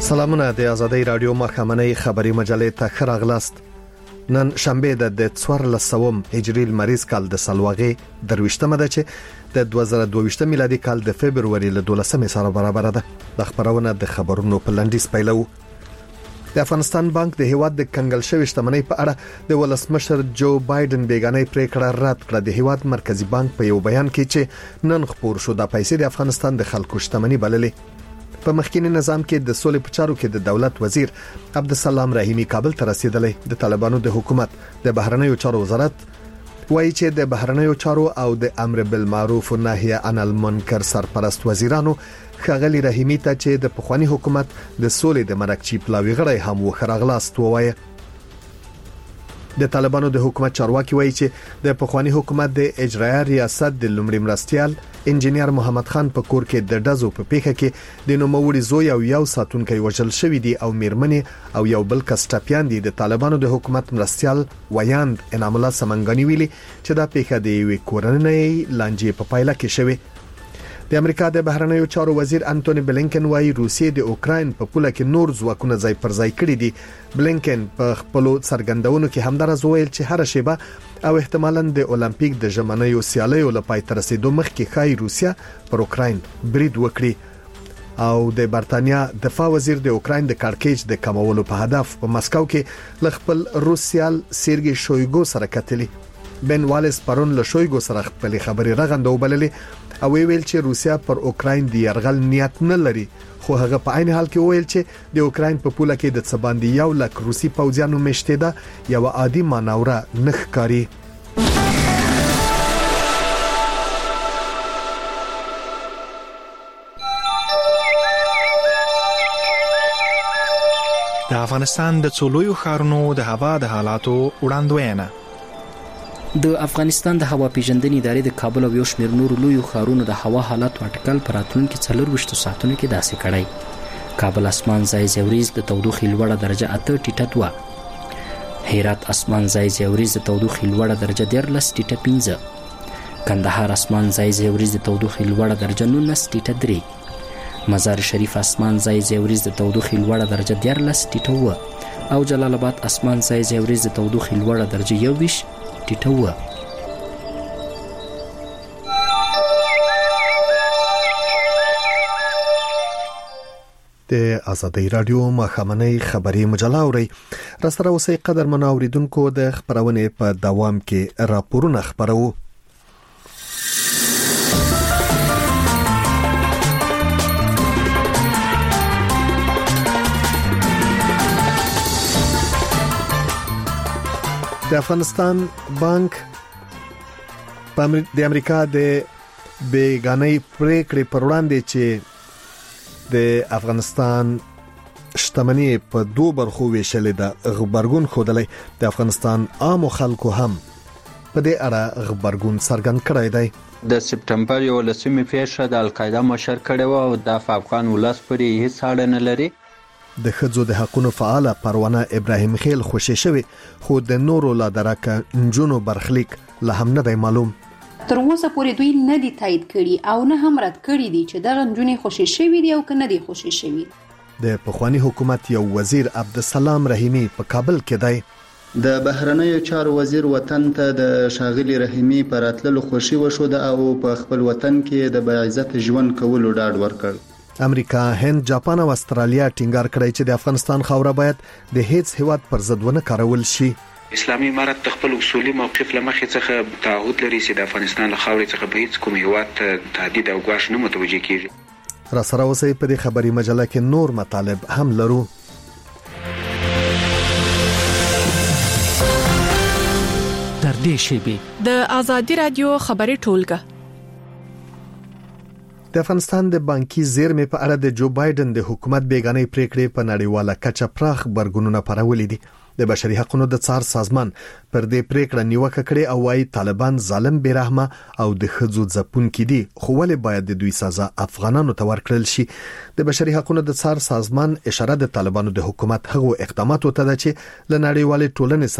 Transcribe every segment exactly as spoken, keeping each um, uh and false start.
سلامونه د آزادۍ رادیو مخامنۍ خبری مجلې ته ښه راغلاست. نن شنبه د د څوارلسم هجري لمریز کال د سلواغې درویشتمه ده چې د دوه زره دوه ویشت میلادي کال د فبرवरी له دولسمې سره برابر ده. د خبرونه د خبرونو په لنډیز پیلو. د افغانستان بانک د هیواد د کنګل شوی شتمنۍ په اړه د ولسمشر جو بایدن بیگانه پریکړه رد کړه. د هیواد مرکزی بانک په یو بیان کې چې نن خبر شو د پیسې د افغانستان د خلکو شتمنۍ بللې. په مخکینی نظام کې د سولې په چارو کې د دولت وزیر عبدالسلام رحیمی کابل ته رسیدلی. د طالبانو د حکومت د بهرنیو چارو وزارت وایي چې د بهرنیو چارو او د امر بالمعروف و نهی عن المنکر سرپرست وزیرانو ښاغلي رحیمی ته چې د پخوانی حکومت د سولې د مرکچی پلاوی غړی هم وخراغلاست ووایي. د طالبانو د حکومت چارواکي وایي چې د پخوانی حکومت د اجرایه ریاست د لومړي مرستيال انجینیر محمد خان په کور کې د ډزو په پیښه کې د نوموړي زوی او یو ساتونکي وژل شوی دي او میرمنې او یو بل کس ټپيان دي. د طالبانو د حکومت مرستيال ویاند انعام الله سمنګانی ویلي چې دا پیښه د یوې کورنۍ لانجې په پایله کې شوه. د امریکا د بهرنیو چارو وزیر انټونی بلینکن وايي روسیې د اوکراین په پوله کې نور ځواکونه ځای پر ځای کړي دي. بلینکن په خپل څرګندونو کې همدارس ویل چې هر شیبه او احتمالاً د اولمپیک د ژمنیو سیالیو لپاره تر رسیدو مخکې خای روسیا پر اوکراین برید وکړي او د برتانیا دفاع وزیر د اوکراین د کارکېج د کمولو په هدف په مسکو کې ل خپل روسیال سیرګي شویګو سره کتلی. بن والیس پرون له شویګو سره خپل خبري رغندو بللې او ویل چې روسیا پر اوکراین د يرغل نیت نه لري، خو هغه په عین حال کې ویل چې د اوکراین په پوله کې د څباندې یو لک روسي پوځیانو مشته ده یو عادي مانوره نخکاری. د افغانستان د څولویو ښارونو د هوا د حالاتو وړاندوینه. د افغانستان د هوا پیژندنې ادارې د کابل او یو شمېر نورو لویو ښارونو د هوا حالاتو اټکل پر راتلونکي څلورویشتو ساعتونو کې داسې کړی. کابل اسمان ځای ځای وریځ د تودوخې لوړه درجه اته ټیټه دوه، هرات اسمان ځای ځای وریځ د تودوخې لوړه درجه دیارلس ټیټه پنځه، کندهار اسمان ځای ځای وریځ د تودوخې لوړه درجه نولس ټیټه درې، مزار شریف اسمان ځای ځای وریځ د تودوخې لوړه درجه دیارلس ټیټه اووه او جلال آباد اسمان ځای ځای وریځ د تودوخې لوړه درجه یوویشت ټیټه اووه. د آزادۍ رادیو مخامنۍ خبری مجله اوري. را سره اوسئ قدرمن اوریدونکو. د خبرونه په دوام کې راپورونه خبرو. د افغانستان بانک د امریکا د بیگانه پریکړې پر وړاندې چې د افغانستان شتمنۍ په دوه برخو ویشلې ده غبرګون خوده. د افغانستان عام خلکو هم په دې اړه غبرګون څرګند کړی دی. د سپټمبر یولسمې پیښه د القاعده مشر کړی و او د افغان ولس پرې هیڅ اړه نه لري. د ښځو د حقوقو فعال پروانه ابراهیم خیل خوشی شوی، خو د نورو لا درکه انجونو برخلیک له هم نه دی معلوم. تر اوسه پورې دوی نه دي تایید کړي او نه هم رد کړي دي چې دغه انجونې خوشی شوی دي او که نه دي خوشی شوی. د پخوانی حکومت یو وزیر عبدالسلام رحیمی په کابل کې دی. د بهرنیو چارو وزیر وطن ته د شاغلی رحیمی پر راتللو خوشی وشو او په خپل وطن کې د باعزت ژوند کولو ډاډ ورکړ. امریکا، هند، جاپان او استرالیا ټینګار کړی چې د افغانستان خاوره باید د هیڅ هیواد پر ضد ونه کارول شي. اسلامي امارت د خپل اصولي موقف لمخې څخه تعهد لري چې د افغانستان له خاورې څخه به هیڅ کوم هیواد ته تهدید او ګواښ نه متوجه کیږي. را سره اوسئ په دې خبري مجله کې نور مطالب هم لرو. تر دې شیبې د آزادۍ رادیو خبري ټولګه. د افغانستان د بانکي زیرمې په اړه د جو بایدن د حکومت بیگانه پریکړې په نړیواله کچه پراخ برګونونه پرولې دي. د بشري حقوقو د څار سازمان پر دې پریکړه نیوکه کړې او وايي طالبان ظالم بیرحمه او د ښځو ځپونکي دي، خو ولې باید د دوی سزا افغانانو ته ورکړل شي. د بشري حقوقو د څار سازمان اشاره د طالبانو د حکومت هغو اقداماتو ته ده چې له نړیوالې ټولنې سره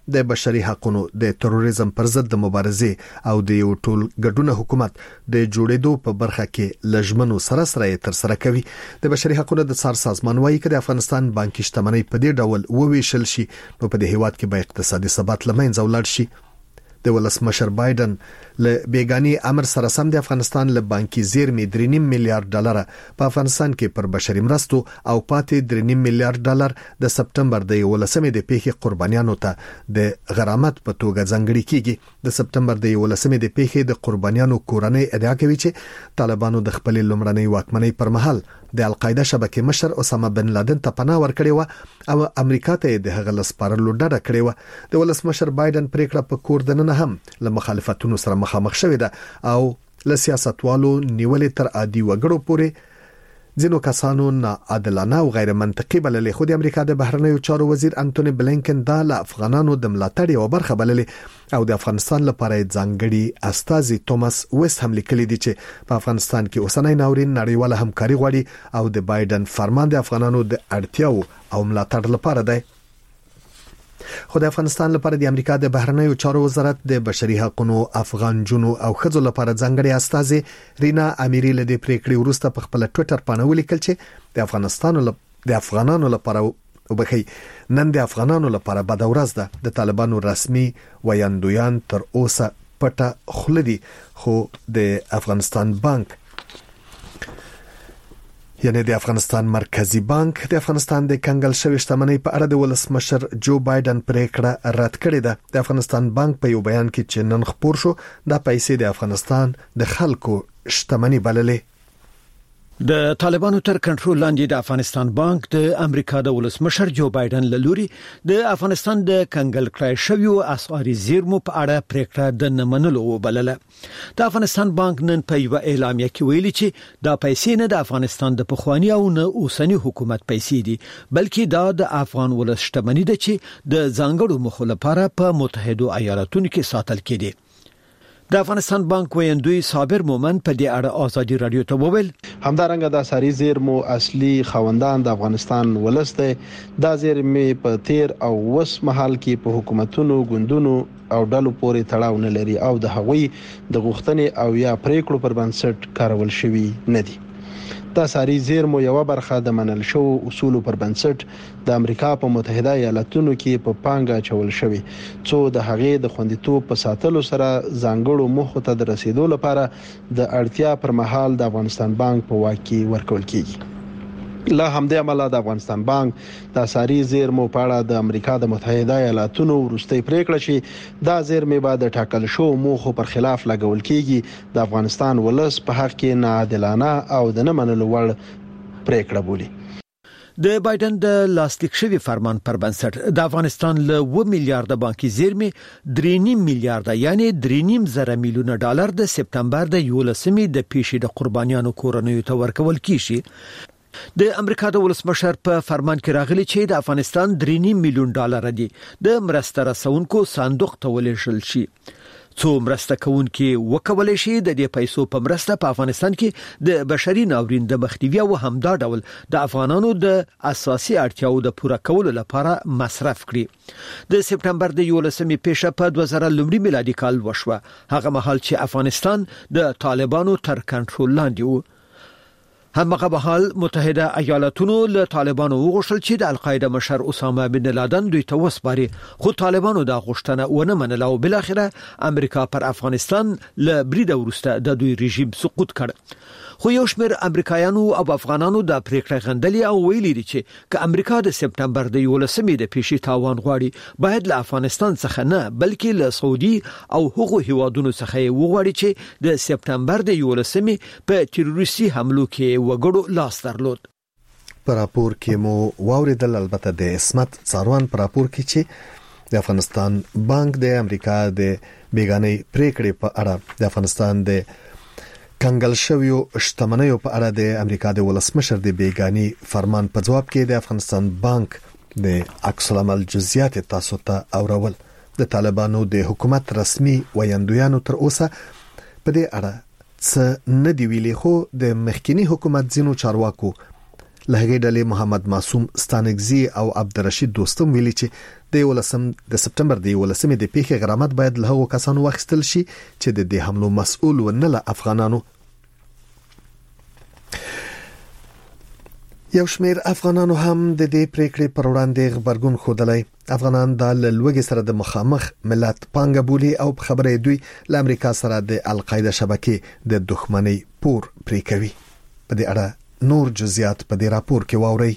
د بشري حقوقو د تروریزم پر ضد د مبارزې او د یو ټول ګډون حکومت د جوړېدو په برخه کې لجمنو سره سره تر سره کوي. د بشري حقوقو د څار سازمان وايي چې د افغانستان بانکي شتمنۍ په دې ډول وویشل شي نو په دې هیواد کې به اقتصادي ثبات لمنځه ولاړ شي. د ولسمشر بایدن له بیگانی امر سره سم د افغانستان له بانکي زیرمې درې نیم میلیارډ ډالر په افغانستان کې پر بشري مرستو او پاتې درې نیم میلیارډ ډالر د سپټمبر د ولسمې د پیښې قربانیانو ته د غرامت په توګه ځانګړي کیږي. د سپټمبر د ولسمې د پیښې د قربانیانو کورنۍ ادعا کوي چې طالبانو د خپل لومړنۍ واکمنۍ پر مهال د القاعده شبکې مشر اسامه بن لادن ته پناه ورکړې و او امریکا ته د هغه لسپارلو ډډه کړې و. د ولسمشر بایدن پریکړه په کور دننه هم له مخالفتونو سره مخامخ شوې ده او له سیاستوالو نیولې تر عادي وګړو پورې ځینو کسانو نه عادلانه او غیر منطقي بللې. خو د امریکا د بهرنیو چارو وزیر انټونی بلینکن دا له افغانانو د ملاتړ یو برخه بللې او د افغانستان لپاره ځانګړي استازي توماس ویست هم لیکلي دي چې په افغانستان کې اوسنۍ ناورین نړیواله همکاري غواړي او د بایدن فرمان د افغانانو د اړتیاو او ملاتړ لپاره دی. خو د افغانستان لپاره د امریکا د بهرنیو چارو وزارت د بشري حقوقو افغان جنو او خځو لپاره ځانګړي استازي رینا امیری له دې پریکړې وروسته په خپل ټوئیټر باندې ولیکل چې د افغانستان د افغانانو لپاره وبخي نن د افغانانو لپاره بد ورځ ده. د طالبانو رسمي ویاندویان تر اوسه پټه خلدي خو د افغانستان بانک یعنی د افغانستان مرکزی بانک د افغانستان د کنګل شوی شتمنۍ په اړه د ولسمشر جو بایدن پریکړه رد کړې ده. د افغانستان بانک په یو بیان کې چې نن خبر شو د پیسې د افغانستان د خلکو شتمنۍ بللې. د طالبانو تر کنټرول لاندې د افغانستان بانک د امریکا د ولسمشر جو بایدن له لوري د افغانستان د کنګل کړای شوی اسعاري زیرمو په اړه پریکړه د نمنلو وبلله. د افغانستان بانک نن په یو اعلامیه کې ویلي چې دا پیسې نه د افغانستان د پخوانی او نه اوسنی حکومت پیسې دي بلکې دا د افغان ولس شتمنۍ ده چې د ځانګړو موخو لپاره په متحده ایالاتونو کې ساتل کېدي. د افغانستان بانک ویاندوی صابر مومن په دې اړه ازادي رادیو ته وویل همدارنګه د اسعاري زیرمو اصلي خوندان د افغانستان ولس دی. دا زیرمې په تیر او وس محل کې په حکومتونو ګوندونو او ډلو پورې تړاو نه لري او د هغوی د غوښتنې او یا پریکړو پر بنسټ کارول شوی نه دي. د اسعاري زیرمو یو برخه د منل شو اصول پر بنسټ د امریکا په متحده ایالاتونو کې په پانګه چول شوی څو د هغې د خوندیتوب په ساتلو سره ځانګړو موخو ته د رسیدو لپاره د اړتیا پر مهال د افغانستان بانک په واک کې ورکول کیږي. لا همدې عمله د افغانستان بانک د اسعاري زیرمو په اړه د امریکا د متحده ایالاتونو وروستۍ پریکړه چې دا زیرمې به د ټاکل شو موخو پر خلاف لګول کیږي د افغانستان ولس په حق کې ناعادلانه او د نه منلو وړ پریکړه بولي. د بایدن د لاسلیک شوی فرمان پر بنسټ د افغانستان له و میلیارډ بانکي زیرمې درې نیم میلیارډ یعنی درې نیم زره میلیونه ډالر د سپټمبر د یولسمې د پیښې د قربانیانو کورنیو ته ورکول کیږي. د امریکا د ولسمشر په فرمان کې راغلي چې د افغانستان درې نیم میلیون ډالر دي د مرسته رسونکو صندوق ته ولېږل شي څو مرسته کوونکي وکولای شي د دې پیسو په مرسته په افغانستان کې د بشري ناورین د مخنیوي او همدا ډول د افغانانو د اساسي اړتیاو د پوره کولو لپاره مصرف کړي. د سپټمبر د یولسمې پیښه په دوه زره لومړي میلادي کال وشوه هغه مهال چې افغانستان د طالبانو تر کنټرول لاندې و. همغه بحال متحده ایالاتونو له طالبانو وغوښتل چې د القاعده مشر اسامه بن لادن دوی ته وسپاري خو طالبانو دا غوښتنه ونه منله او بل اخره امریکا پر افغانستان له برید وروسته د دوی رژیم سقوط کړ. خو یو شمېر امریکایانو او افغانانو د پریکړه غندلې او ویلي دي چې ک امریکا د سپټمبر د یولسمې د پیښې تاوان غواړي باید له افغانستان څخه نه بلکې له سعودي او هغو هیوادونو څخه وغواړي چې د سپټمبر د یولسمې په تروریستي حملو کې وګړو لاس درلود. پر راپور کې مو واوریدل البته د اسمت څاروان پر راپور کې چې د افغانستان بانک د امریکا د بیگانۍ پریکړې په اړه د افغانستان د کنګل شویو شتمنیو په اړه د امریکا د ولسمشر د بیگانی فرمان په جواب کې د افغانستان بانک د عکس العمل جزئیات تاسو ته اورول. د طالبانو د حکومت رسمي ویاندویانو تر اوسه په دې اړه څه نه دی ویلي خو د مخکینی حکومت ځینو چارواکو لهغې ډلې محمد معصوم ستانګزي او عبدالرشید دوستم ویلي چې د ولسم د سپټمبر د ولسمې د پیښې غرامت باید له هغو کسانو واخیستل شي چې د دې حملو مسؤل ونه له افغانانو. یو شمېر افغانانو هم د دې پریکړې پر وړاندې غبرګون ښودلی. افغانان د لوګي سره د مخامخ ملت پانګه بولي او په خبره دوی له امریکا سره د القاعده شبکې د دښمنۍ پور پرې کوي. په دې اړه نور جزئیات په دې راپور کې واورئ.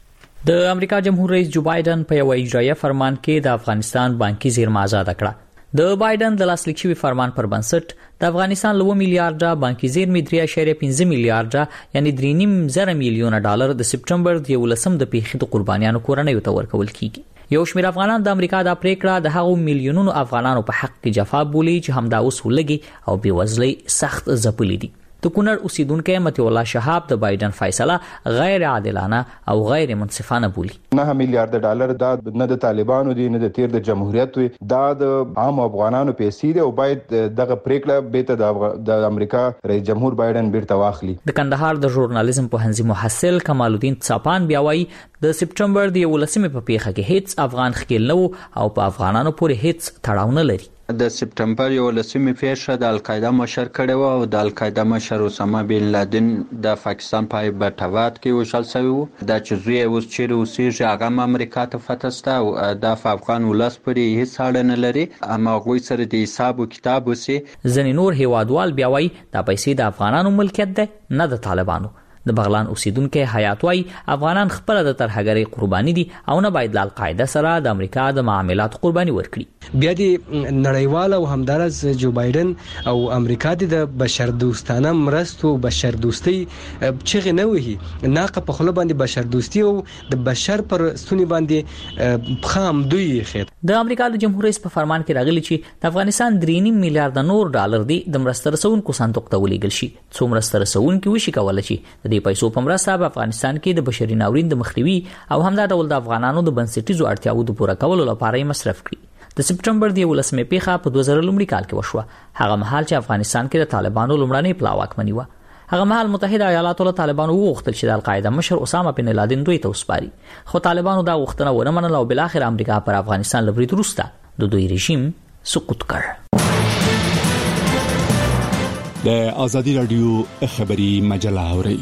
د امریکا جمهور رئیس جو بایدن په یو اجرایه فرمان کې د افغانستان بانکي زیرمه آزاد کړه. د بایدن د لاسلیک شوی فرمان پر بنسټ د افغانستان له میلیارډ بانکي زیرمې درې اعشاریه پنځه میلیارډ یعنی درې نیم زره میلیونه ډالر د سپټمبر د یولسم د پیښې د قربانیانو کورنیو ته ورکول کیږي. یو شمېر افغانان د امریکا د پریکړه د هغو میلیونونو افغانانو په حق کې جفا بولي چې همدا اوس ولګي او بېوزلۍ سخت ځپلي دي. د کونړ اوسیدونکو متي الله شهاب د بایدن فیصله غیر عادلانه او غیر منصفانه بولی. نه میلیارډ ډالر دا نه د طالبانو دي نه د تیر د جمهوریت وي، دا د عام افغانانو پیسې دي او باید دغه پریکړه به د امریکا رئیس جمهور بایدن بیرته واخلي. د کندهار د ژورنالیزم پوهنځي محصل کمال الدین څاپان بیا وایي د سپټمبر د یولسمې په پیښه کې هیڅ افغان ښکیل نه او په افغانانو پورې هیڅ تړاو نه لري. د سپټمبر یولسمې پیښه د القاعده مشر کړی و او د القاعده مشر اسامه بن لادن د پاکستان په ایبټاوات کې وشل شوی و. دا چې زوی اوس چیرې اوسېږي هغه هم امریکا ته فتح سته او د افغان ولس پورې هیڅ اړه نه لري، اما هغوی سره د حساب و کتاب وسي. ځینې نور هیوادوال بیا وایي دا پیسې د افغانانو ملکیت ده نه د طالبانو. د بغلان اوسیدونکو حیات وای افغانان خپل د ترهګری قرباني دي او نه باید د القاعده سره د امریکا د معاملات قرباني ورکړي. بیا د نړیوال او همدارس جو بایدن او امریکا د بشردوستانه مرستو بشردوستی چغې نه وهي، ناقه په خله باندې بشردوستی او د بشر پر ستوني باندې خام دوی خیر. د امریکا د جمهور رئیس په فرمان کې راغلی چې د افغانستان درې نیم میلیارډ نور ډالر دی د مرستو رسونکو صندوق ته ولېږل شي. څو مرستو رسونکو وشي کولای شي د پیسو په مرسته په افغانستان کې د بشري ناورین د مخنیوي او همدا ډول د افغانانو د بنسټیزو اړتیاوو د پوره کولو لپاره یې مصرف کړي. د سپټمبر د یولسمې پیښه په دوه زره لومړي کال کې وشوه، هغه مهال چې افغانستان کې د طالبانو لومړنۍ پلا واکمني وه. هغه مهال متحده ایالاتو له طالبانو وغوښتل چې د القاعده مشر اسامه بن لادن دوی ته وسپاري، خو طالبانو دا غوښتنه ونه منله او بل اخر امریکا پر افغانستان له برید وروسته د دوی رژیم سقوط کړ. د ازادي رادیو خبري مجله اوري.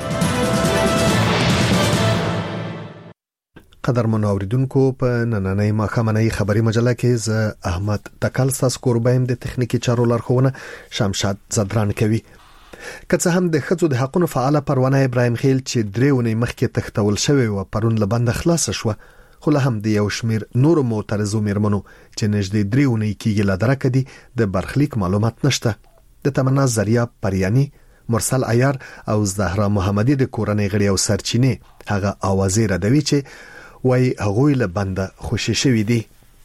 قدرمن اوریدونکو، په نننۍ ماښامنۍ خبري مجله کې ز احمد تکل ساس قربایم د تخنیکی چارو لارښوونه شمشاد زدران کوي. که څه هم د ښځو د حقوقو فعال پروانه ابراهیم خیل چې درې ونې مخکې تختول شوی و پرون له بند خلاص شو، خو له هم د یو شمیر نورو معترضو میرمنو چې نږدې درې ونې کېږي له درکه دي د برخلیک معلومات نشته. د تمنا زریاب پریانی، مرسل عیار او زهرا محمدی د کورنۍ غړي او سرچینې هغه اوازې ردوي چې وای هغوی له بنده خوشی شوی دي.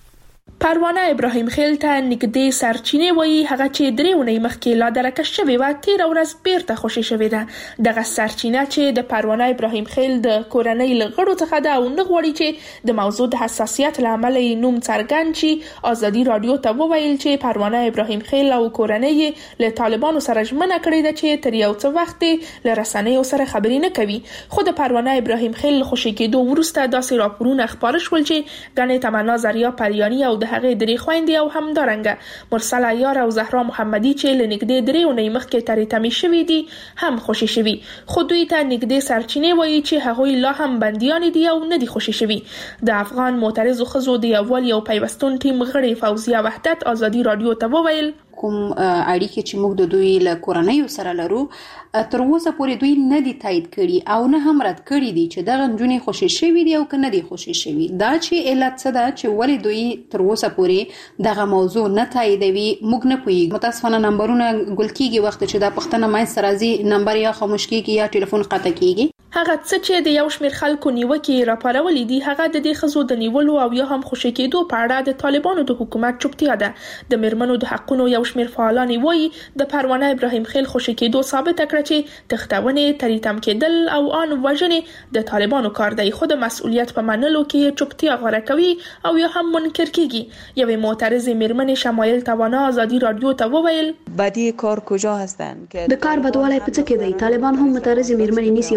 پروانه ابراهیم خیل ته نږدې سرچینې وایي هغه چې درې ونې مخکې لا درکه شوې وه تېره ورځ بیرته خوشي شوې ده. دغه سرچینه چې د پروانه ابراهیم خیل د کورنۍ له غړو څخه ده او نه غواړي چې د موضوع د حساسیت له امله یې نوم څرګند شي، ازادي رادیو ته وویل چې پروانه ابراهیم خیل او کورنۍ یې له طالبانو سره ژمنه کړې ده چې تر یو څه وخت له رسنیو سره خبرې نه کوي. خو د پروانه ابراهیم خیل له خوشي کېدو وروسته داسې راپورونه خپاره شول چې ګڼې تمنا زریا پریانی او د هغه درې خويندې او همدارنګه مرسل عیار او زهرا محمدی چې لنګدې درې ونې مخکې تریتمې شوې دي هم خوشي شوي، خو دوی ته نږدې سرچینې وایي چې هغوی لا هم بندیان دي او نه دي خوشي شوي. د افغان معترضو ښځو د یووالي او پیوستون ټیم غړي فوزیه وحدت ازادي رادیو ته وویل کوم اړیکې چې موږ د دوی له کورنیو سره لرو تر اوسه پورې دوی نه دي تایید کړي او نه هم رد کړي دي چې دغه نجونې خوشي شوي دي او که نه دي خوشي شوي. دا چې علت څه ده چې ولې دوی تر اوسه پورې دغه موضوع نه تاییدوي موږ نه پوهیږو. متاسفانه نمبرونه ګل کېږي وخت چې دا پښتنه منځته راځي نمبر یا خاموش کېږي یا ټلیفون قطع کېږي. هغه څه چې د یو شمېر خلکو نیوکې راپارولې دي هغه د دې ښځو د نیولو او یا هم خوشي کېدو په اړه د طالبانو د حکومت چوپتیا ده. د میرمنو د حقونو یو شمېر فعالان وایي د پروانه ابراهیم خیل خوشي کېدو ثابته کړه چې تختونې، تریتم کېدل او آن وژنې د طالبانو کار دی، خو د مسؤلیت په منلو کې چوپتیا غوره کوي او یا هم منکر کېږي. یوې معترضې میرمنې شمایل توانا ازادي رادیو ته وویل بدی کار کجا هستن د کار بدوالی په څه کې دی؟ طالبان هم معترضې میرمنې نیسي او نامعلوم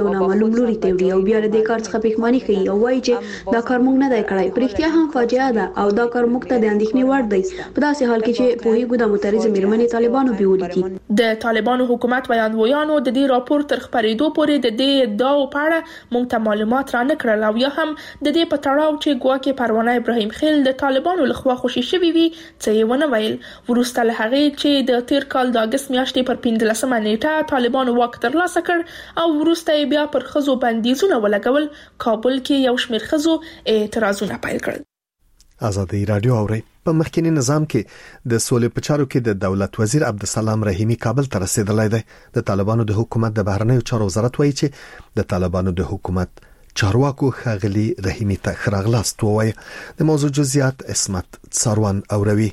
نوملوري ته وړي او بیا له دې کار څخه پښیماني کوي او وایي چې دا کار موږ نه دی کړی. پرېختیا هم فاجعه ده او دا کار موږ ته د اندېښنې وړ دی په داسې حال کې چې پوهیږو د متریزه میرمنې طالبانو بیولې دي. د طالبانو حکومت ویاندویانو د دې راپور تر خبرېدو پورې د دې ادعاو په اړه موږ ته معلومات را نه کړل او یا هم د دې په تړاو چې ګواکې پروانه ابراهیم خیل د طالبانو لخوا خوشي شوی وي څه یې ونه ویل. وروسته له هغې چې د تیر کال د اګست میاشتې پر پنځلسمه نیټه طالبانو واک ترلاسه کړ او وروسته یې بیا پر ښځو بندیزونه ولګول، کابل کې یو شمېر ښځو اعتراضونه پیل کړل. آزادي رادیو اوري په مخکینی نظام کې د سولې په چارو کې د دولت وزیر عبدالسلام رحیمی کابل ته رسیدلی دی. د طالبانو د حکومت د بهرنیو چارو وزارت وایي چې د طالبانو د حکومت چارواکو ښاغلي رحیمی ته ښه راغلاست ووایي. د موضوع جزئیات عصمت ساروان اوروي.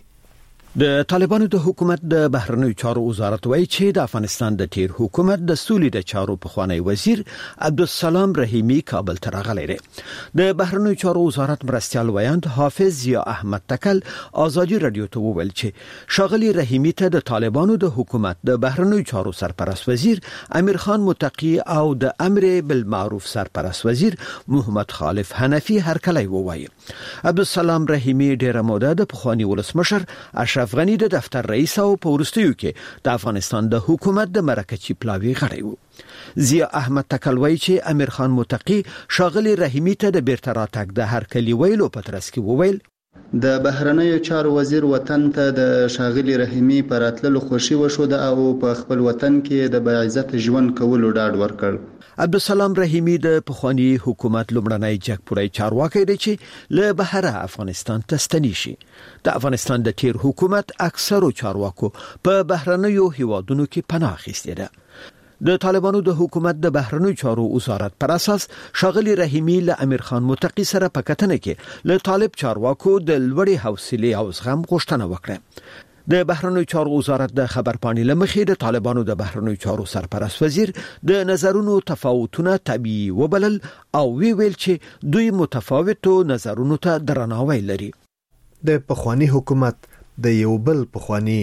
د طالبانو د حکومت د بهرنیو چارو وزارت وایي چې د افغانستان د تیر حکومت د سولې د چارو پخوانی وزیر عبدالسلام رحیمی کابل ته راغلی دی. د بهرنیو چارو وزارت مرستیال ویاند حافظ ضیا احمد تکل آزادي رادیو ته وویل چې ښاغلي رحیمی ته د طالبانو د حکومت د بهرنیو چارو سرپرست وزیر امیر خان متقی او د امر بالمعروف سرپرست وزیر محمد خالف حنفی هرکلی ووایي. عبدالسلام رحیمی ډیره موده د پخوانی ولسمشر اشرف افغانی د دفتر رئیس او په وروستیو کې د افغانستان د حکومت د مرکزی پلاوی غړی و. ضیا احمد تکل وایي چې امیر خان متقی ښاغلي رحیمی ته د بیرته راتګ د هرکلي ویلو په ترڅ کې وویل د بهرنیو چارو وزیر وطن ته د ښاغلي رحیمی پر راتللو خوشي وشوده او په خپل وطن کې د باعزت ژوند کولو ډاډ ورکړ. عبدالسلام رحیمی د پخوانی حکومت لومړنی جګپوړی چارواکي دی چې له بهره افغانستان ته ستنی شي. د افغانستان د تیر حکومت اکثرو چارواکو په بهرنیو هیوادونو کې پناه اخیستې ده. د طالبانو د حکومت د بهرنیو چارو وزارت پر اساس ښاغلي رحیمی له امیر خان متقی سره په کتنه کې له طالب چارواکو د لوړې حوصلې او زغم غوښتنه وکړه. د بهرنیو چارو وزارت د خبرپاڼې لمخې د طالبانو د بهرنیو چارو سرپرست وزیر د نظرونو تفاوتونه طبيعي وبلل او وی ویل چې دوی متفاوتو نظرونو ته درناوی لري. د پخوانی حکومت د یو بل پخوانی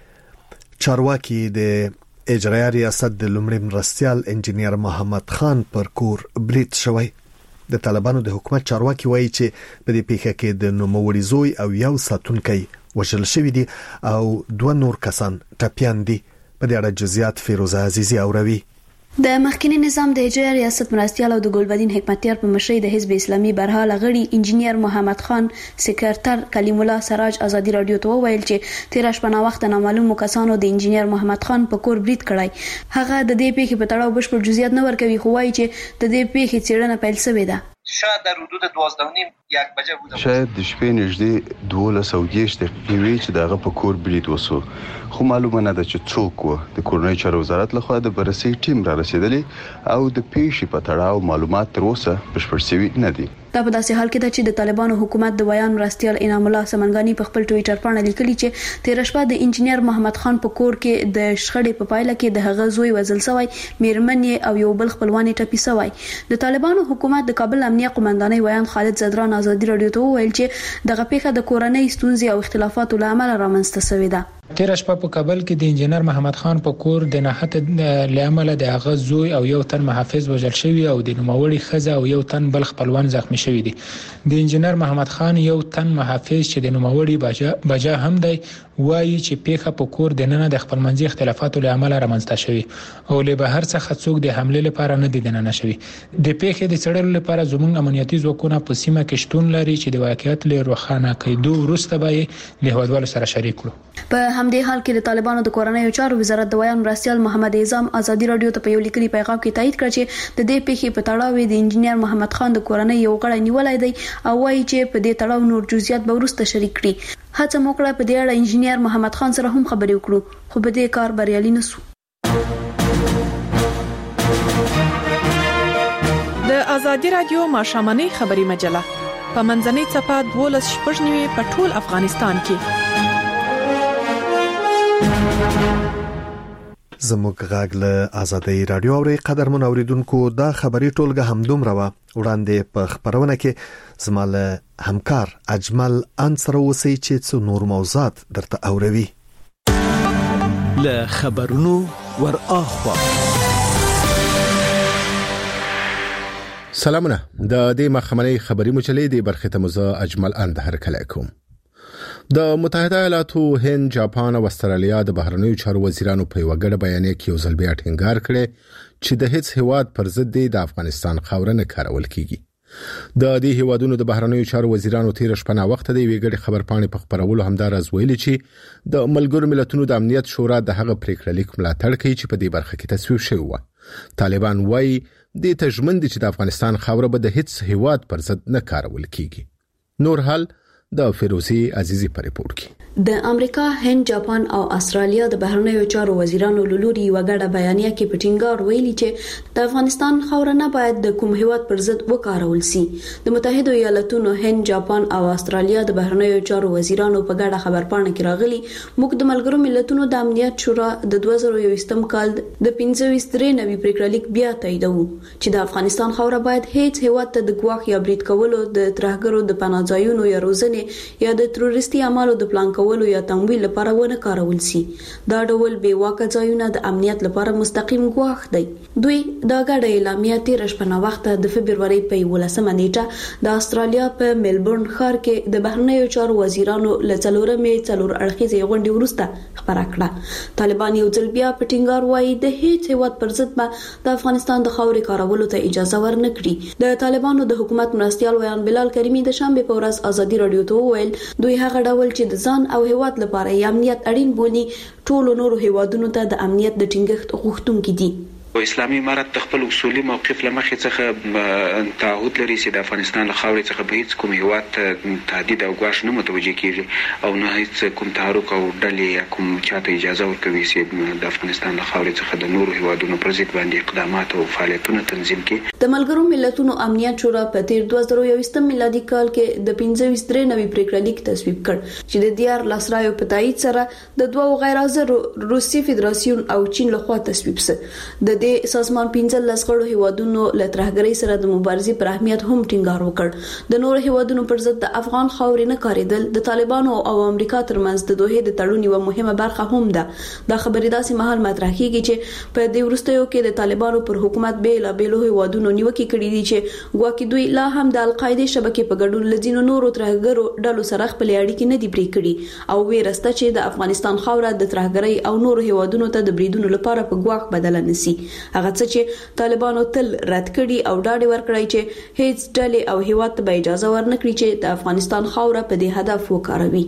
چارواکي د اجرایي ریاست د لومړي مرستیال انجنیر محمد خان پر کور برید شوی. د طالبانو د حکومت چارواکي وایي چې په دې پیښه کې د نوموړي زوی او یو ساتونکی وژل شوی دي او دوه نور کسان ټپیان دي. په دې اړه جزئیات فیروزه عزیزی اوروي. د مخکنی نظام د اجرایي ریاست مرستیال او د ګلبدین حکمتیار په مشرۍ د حزب اسلامي برحال غړي انجنیر محمد خان سکرټر کلیم الله سراج آزادي رادیو ته وویل چې تیر شپه نا وخت نامعلوم کسانو د انجنیر محمد خان په کور برید کړی. هغه د دې پیښې په تړاو بشپړ جزئیات نه ورکوي خو وایي چې د دې پیښې څېړنه پیل شوې ده. شاید در حدود دوازده و نیم یک بجه بوده. شاید د شپې نږدې دولس او دېرش دقیقې وي چې دغه په کور برید وسو، خو معلومه نه ده چې څوک و. د کورنۍ چارو وزارت لخوا د بررسۍ ټیم را رسیدلی او د پیښې په تړاو معلومات تر اوسه بشپړ شوي نه دي. دا په داسې حال کې ده چې د طالبانو حکومت د ویان مرستیال انعام الله سمنګانی په خپل ټوئیټر باندې لیکلي چې تیر شپه د انجنیر محمد خان په کور کې د شخړې په پایله کې د هغه زوی وژل شوی، میرمن او یو بل خپلوان ټپي شوی. د طالبانو حکومت د کابل امنیه قومندانۍ ویان خالد زدران آزادي رادیو ته وویل چې دغه پیښه د کورنۍ ستونزې او اختلافاتو له امله رامنځته شوې ده. تیر شپه په کابل کې د انجنیر محمد خان په کور د ناحت لامل د هغه زوی او یو تن محافظ وژل شوی او د نوموړي خزه او یو تن بل خپلوان زخمی شوی دي. د انجنیر محمد خان یو تن محافظ چې د نوموړي بجا بجا هم دی وایي چې پیښه په کور د نن د خپلمنځي اختلافاتو له امله رامنځته شوی او له بهر څخه څوک د حمله لپاره نه دي دننه شوی. د پیښې د څېړلو لپاره زموږ امنیتي ځواکونه په سیمه کې شتون لري چې د واقعیت له روښانه کېدو وروسته به له هیوادوالو سره شریک کړو. په همدې حال کې د طالبانو د کورنۍ چارو وزارت د ویان مرستیال محمد اعظم آزادي رادیو ته په یو لیکلي پیغام کې تایید کړ چې د دې پیښې په تړاو د انجنیر محمد خان د کورنۍ یو غړی نیولای دی او وایي چې په دې تړاو نور جزئیات به وروسته شریک کړي. هڅه مو کړه په دې اړه انجنیر محمد خان سره هم خبرې وکړو خو په دې کار بریالي نه شو. د آزادي رادیو ماښامنۍ خبري مجله په منځنۍ صفحه دولس شپږ نیمې په ټول افغانستان کې. زموږ غږ له آزادي رادیو اوري قدرمن اوریدونکو دا خبري ټولګه هم دومره و وړاندې په خبرونه کې زماله همکار اجمل انصر وسی چې څو نور موضوعات درته اوروي. له خبرونو ور اخوا سلامونه د دې مخمنۍ خبري مجلې د برخه تمزه اجمل اند هرکله کوم. د متحده ایالاتو، هند، جاپان او استرالیا د بهرنیو چارو وزیرانو په وګړه بیانیه کې یو ځل بیا ټینګار کړي چې د هیڅ هیواد پر ضد د افغانستان خاورنه کارول کیږي. د دې هیوادونو د بهرنیو چارو وزیرانو تیر شپه وخت د ویګړي خبرپاڼې په خبرولو همدار از ویلي چې د ملګرو ملتونو د امنیت شورا د هغه پریکړه لیک ملاتړ کوي چې په دې برخه کې تصویب شوی و. طالبان وايي د تجمن دي چې د افغانستان خاوره به د هیڅ هیواد پر ضد نه کارول کیږي. نور حال د فیروزی عزیزی پر ریپورت کې د امریکا، هند، جاپان او استرالیا د بهرنیو چارو وزیرانو لوري وګړه بیانیه کې پټینګار ویلي چې د افغانستان خاوره نه باید د کوم هیواد پر ضد وکارول شي. د متحده ایالاتونو، هند، جاپان او استرالیا د بهرنیو چارو وزیرانو په ګډه خبرپاڼه کې راغلي موږ د ملګرو ملتونو د امنیت شورا د دوه زره یوویشتم کال د پنځه ویشت درې نوي پریکړه لیک بیا تاییدو چې د افغانستان خاوره باید هیڅ هیواد ته د ګواښ یا برید کولو، د ترهګرو د پناهځایونو یا روزنې یا د تروریستي اعمالو د پلان کولو یا تمویل لپاره ونه کارول شي. دا ډول بې واکه ځایونه د امنیت لپاره مستقیم ګواښ دی. دوی دا غاډه اعلامیه تیر شپه وخت د فبرवरी په ولسمه نیټه د استرالیا په ملبورن ښار کې د بهرنیو چارو وزیرانو له څلورمې څلور اړخیزې غونډې وروسته خبره کړه. طالبان یو ځل بیا په ټینګار وایي د هیڅ هیواد پر ضد د افغانستان د خاورې کارولو ته اجازه ورنکړي. د طالبانو د حکومت مرستيال ویان بلال کریمی د شنبه په ورځ ازادي رادیو ته وویل دوی هغه ډول چې د ځان او هیواد لپاره امنیت اړین بولي ټولو نورو هیوادونو ته د امنیت د ټینګښت غوښتونکي دي. اسلامي امارت د خپل اصولي موقف لمخې څخه تعهد لري چې د افغانستان له خاورې څخه به هیڅ کوم هیواد ته تهدید او ګواښ نه متوجه کیږي او نه هیڅ کوم تحرک او ډلې یا کوم چاته اجازه ورکوي چې د افغانستان له خاورې څخه د نورو هیوادونو پر ضد باندې اقدامات او فعالیتونه تنظیم کړي. د ملګرو ملتونو امنیت شورا په تیر دوه زره یوویشتم میلادي کال کې د پنځه ویشت درې نوي پریکړه لیک تصویب کړ چې د دیار لاسرایو په تایید سره د دوه غیر حاضر روسي فدراسیون او چین لخوا تصویب شو. د دې سازمان پنځه لسغړو هیوادونو له ترهګرۍ سره د مبارزې پر اهمیت هم ټینګار وکړ. د نور هیوادونو پر ضد د افغان خاورې نه کاریدل د طالبانو او امریکا ترمنځ د دوه د تړون یو مهمه برخه هم ده. دا خبرې داسې مهال مطرح کیږي چې په دې وروستیو کې د طالبانو پر حکومت بیل بیل هیوادونو نیوکه کړې دي چې ګواکې دوی لا هم د القاعده شبکې په ګډون لدینو نورو ترهګرو ډلو سره خپل اړیکې نه دی پرې کړې او ویرسته چې د افغانستان خاوره د ترهګرۍ او نورو هیوادونو ته د بریدونو لپاره په ګواښ بدل نسی. هغه څه چې طالبانو تل رد کړي او ډاډ ورکړی چې هیڅ ډلې او هیواد ته اجازه ورنکړي چې د افغانستان خاوره په دې هدف وکاروي.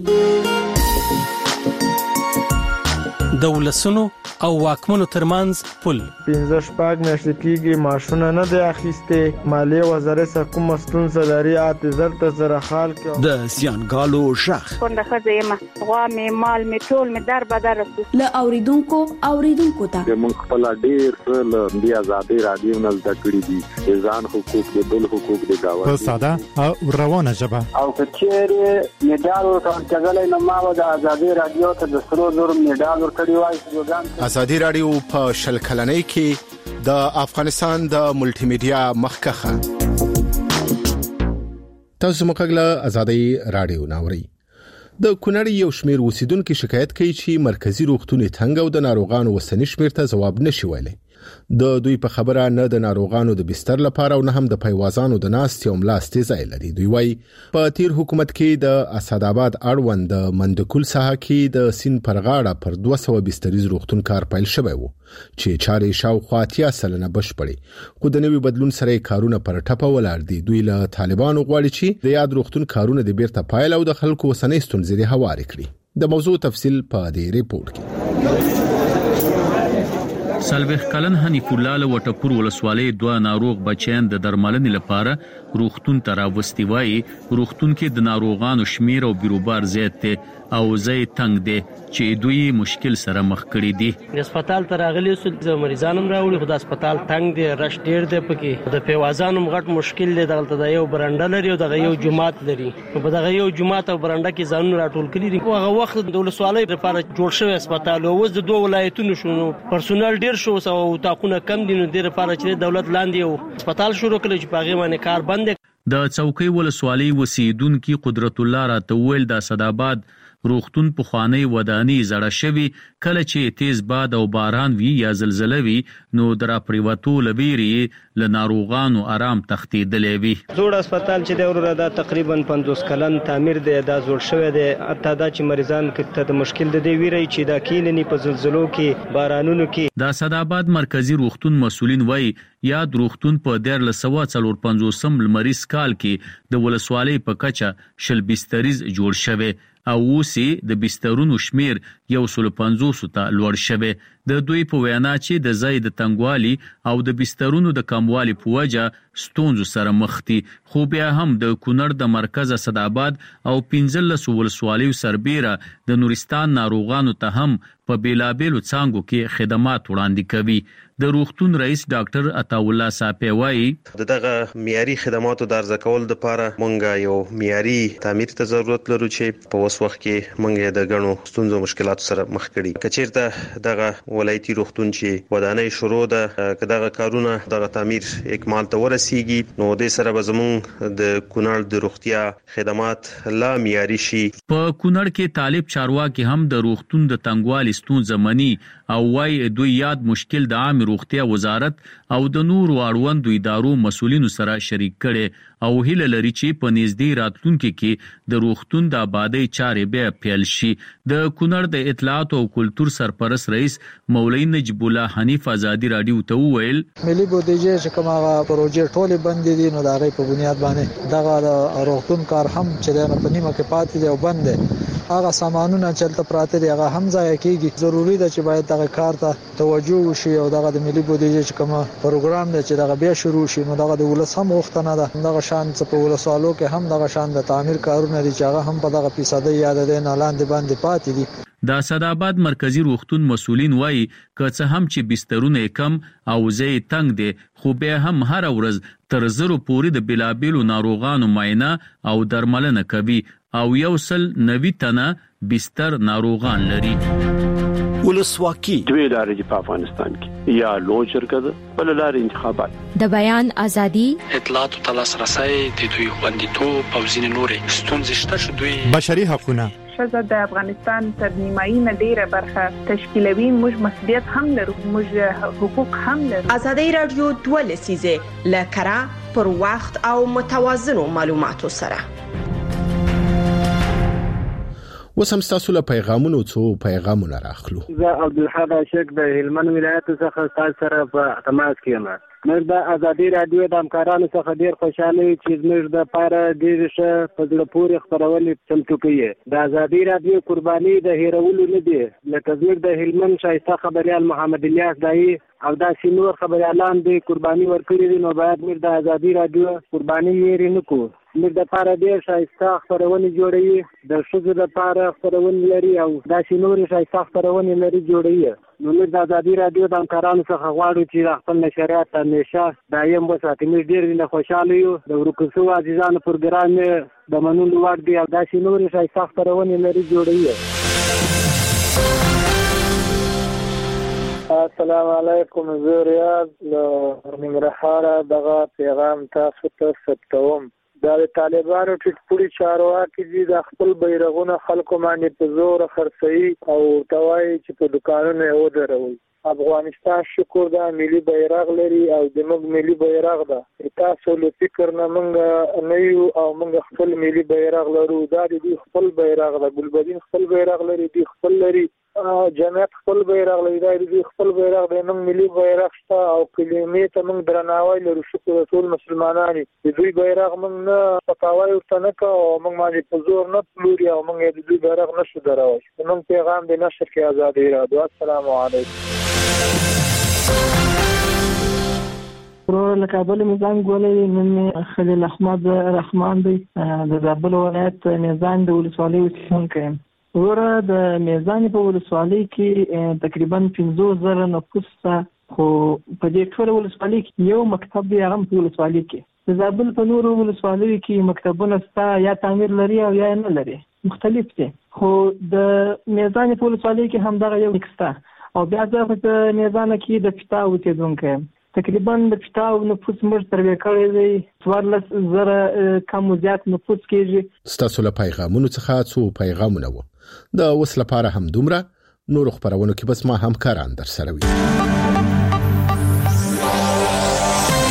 د ولسونو او واکمنو ترمنځ پل پنځه شپږ میاشتې کېږي ماشونه نه دی اخیسته. مالیه وزارت کوم ستونزه لري اته زر ته زره خال کې د سیانګالو شخ څنګه خزه ما غوا می مال می ټول می در بدر له اوریدونکو اوریدونکو ته موږ خپل ډیر څه د آزادي رادیو نه زده کړی دي ځان حقوق د بل حقوق د داوا په ساده او روانه ژبه او کچېره میډال ورکړل کېږي نو ما د آزادي رادیو ته د سرو زر میډال ورکړی وای. ازادي رادیو په شل کلنۍ کې د افغانستان د ملټي میډیا مخکخه تاسو مکګله ازادي رادیو ناوري. د کونړ یو شمیر اوسیدونکو شکایت کوي چې مرکزی روغتون تنګ او د ناروغانو وسنی شمیر ته جواب نشي ویلي. د دوی په خبره نه د ناروغانو د بستر لپاره او نه هم د پیوازانو د ناست یو ملاستي ځای لري. دوی وايي په تیر حکومت کې د اسداباد اړوند د مندکول ساحه کې د سین پرغاړه پر دوه سوه بستریز روغتون کار پیل شوی وو چې چارې شاوخوا اتیا سلنه بشپړي. خو د نوي بدلون سره کارونه پر ټپه ولاړ دي. دوی له طالبانو غواړي چې د یاد روغتون کارونه د بیرته پایل او د خلکو وسنۍ ستونزې هواري کړي. د موضوع تفصیل په دې ریپورت کې. سلوخ کلن حنیف الله له وټپور ولسوالۍ دوه ناروغ بچیان د درملنې لپاره روغتون ته راوستي وای. روغتون کې د ناروغانو شمیر او بیروبار زیات دي او زی تنگ دي چې دوی مشکل سره مخ کړي دي. د هسپتال ته راغلي سو مریضانو راوړي خو د هسپتال تنگ دي، رش ډیر دی پکې. د پیوازانو غټ مشکل دی. دغلته د یو برانډه لري او د یو جماعت لري. په دغه یو جماعت او برانډه کې ځانونه راټول کړي دي. هغه وخت د ولسوالۍ لپاره جوړ شوی هسپتال او اوس د دوه ولایتونو شنو پرسونل ډیر شو او تاقونه کم دي. نو د لپاره چې دولت لاندې او هسپتال شروع کړي چې پاغه باندې کار بند. د چوکۍ ولسوالۍ وسیدونکو قدرت الله راته ویل د صداباد روغتون په خوانی ودانی زړه شوی کله چې تیز باد او باران وی یا زلزلہ وی نو درا پریواتو لبیری ل ناروغانو آرام تختیدلې وی. زوړ هسپتال چې د ورته دا تقریبا پنځوس کلن تعمیر دی دا زوړ شوی دی اته دا چې مریضان کې ته مشکل دی ویری چې دا کیننی په زلزلو کې بارانونو کې. دا صداباد مرکزی روغتون مسولین وای یاد روغتون په ډیر لسوا څلور پنځوسم لمریز کال کې د ولسوالۍ په کچه شل بستریز جوړ شوی او اوسې د بسترونو شمیر یو سل پنځوس ته لوړ شوی. د دوی په وینا چې د ځای د تنګوالي او د بسترونو د کموالي په وجه ستونزو سره مخ دي خو بیا هم د کونړ د مرکز صداباد او پنځلس ولسوالیو سربیره د نورستان ناروغانو ته هم په بیلابیلو څانګو کې خدمات وړاندې کوي. د روغتون رئیس ډاکټر عطا الله صاحب وايي دغه معیاري خدماتو د ارزه کول لپاره مونږ یو معیاري تعمیر ته ضرورت لرو چې په اوس وخت کې مونږ د غنو ستونزو مشکلاتو سره مخ کړي. کچیرته دغه ولایتي روغتون چې ودانۍ شروع ده کداغه کارونه دغه تعمیر اکمال ته ورسیږي نو د سره به زموږ د کونړ د روغتیا خدمات لا معیاري شي. په کونړ کې طالب چارواکي هم د روغتون د تنګوالي ستونزه مني او وايي دوی یاد مشکل د عام روغتیا وزارت او د نورو اړوندو ادارو مسؤلینو سره شریک کړي او هیله لري چې په نږدې راتلونکي کې د روغتون د آبادی چارې به پیل شي. د کونړ د اطلاعات او کلتور سرپرست رئیس مولوی نجیب الله حنیف ازادي رادیو ته وویل ملي بودیجه چې کومه پروژې ټولې بندې دي نو دا غي په بنیاد باندې دغه روغتون کار هم چې د په نیمه کې پاتې دی او بند دی. هغه سامانونه چلته پراته دي هغه هم ځای کېږي. ضروری ده چې باید دغه کار ته توجه وشي او دغه د ملي بودیجه چې کومه پروګرام دی چې دغه بیا شروع شي نو دغه د ولس هم غوښتنه ده دغه شان څه په ولسوالو کې هم دغه شان د تعمیر کارونه دي چې هغه هم په دغه فیصدي یاد دي نه لاندې باندې پاتې دي. دا صداباد مرکزی روغتون مسولین وایي که څه هم چې بسترونه کم او ځای تنگ دي خو بیا هم هر ورځ تر زرو پورې د بلابلو ناروغانو معاینه او درملنه کوي او یو سل نوي تنه بستر ناروغان لري. ولسواکي دوی لارې په افغانستان کې یا لوجرګه بل لارې انتخابات د بیان ازادي اطلاعات او تلاسرسي د دوی خوندیتوب او ځینې نورې ستونزې شته چې دوی بشري حقوقونه شزه د افغانستان تر نیمایي نه ډیره برخه تشکیلوي موږ مسؤلیت هم لرو موږ حقوق هم لرو. ازادي رادیو دوه لسیزه لکرا پر وخت او متوازنو معلوماتو سره وسم تاسو له پیغامونو څو پیغامونه راخلو. زه عبدالحق عاشق د هلمند ولایت څخه تاسو سره په تماس کې یم. موږ د ازادي رادیو د همکارانو څخه ډیر خوشاله یو چې موږ د پاره ډیر ښه په زړه پورې خبرونه چمتو کوي. د ازادي رادیو قرباني د هیرولو نه دی لکه زموږ د هلمند شایسته خبريال محمد الیاس دای او دا سینور خبريالان د قرباني ورکړي دي نو باید موږ د ازادي رادیو قرباني یې نه کوو. موږ د پاره ډیر شایسته خبرونه جوړوي د شذ د پاره خبرونه لري او دا سینور شایسته خبرونه لري جوړوي. نو موږ د ازادي رادیو د همکارانو څخه غواړو چې خپل نشریات همیشه دایم وساتي. موږ ډیر نه خوشاله یو د ورکوسو عزیزانو پروګرام د منلو وړ دی او دا سینور شایسته خبرونه لري جوړوي. السلام علیکم زه ریاض له ننګرهار دغه پیغام تاسو ته ثبتوم. دا د طالبانو ټیټپوړي چارواکي دي د خپل بیرغونه خلکو باندې په زور خرڅوي او توای چې په دکانونو یې ودروي. افغانستان شکر دا ملي بیرغ لري او زموږ ملي بیرغ ده. تاسو له فکر نه موږ نه یو او موږ خپل ملي بیرغ لرو. دا د خپل بیرغ ده. ګلبدین خپل بیرغ لري دی خپل لري جمعیت خپل بیرغ لري دی خپل بیرغ دی. موږ ملي بیرغ شته او کلمې ته موږ درناوی لرو. شکر ټول مسلمانان د دوی بیرغ موږ نه پکاوی ورته نه کوو او موږ باندې په زور نه پلوري او موږ د دوی بیرغ نشو دروي. موږ پیغام د نشر کې ازادي رادیو. السلام علیکم. ورور له کابل میزان ګولې نن خلیل احمد رحمان دی د زابل ولایت میزان د ولسوالۍ اوسیدونکی یم. ورور د میزان په ولسوالۍ کې تقریبا پنځوس زره نفوس ته خو په دې ټول ولسوالۍ کې یو مکتب دی هغه په ولسوالۍ کې. د زابل په نورو ولسوالیو کې مکتبونه شته یا تعمیر لري او یا نه لري مختلف دي خو د میزان په ولسوالۍ کې هم دغه یو نکسته او بیا د میزان کې د پتا اوسیدونکی یم. تقریبا د پټاو نفوس مر تربیه کړی دی څوارلس زره کم زیات نفوس کېږي. ستاسو له پیغامونو څخه څو پیغامونه وو د اوس لپاره هم دومره، نور خبرونه کې بس ما همکاران در سره وي.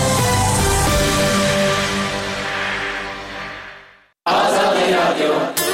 آزادی رادیو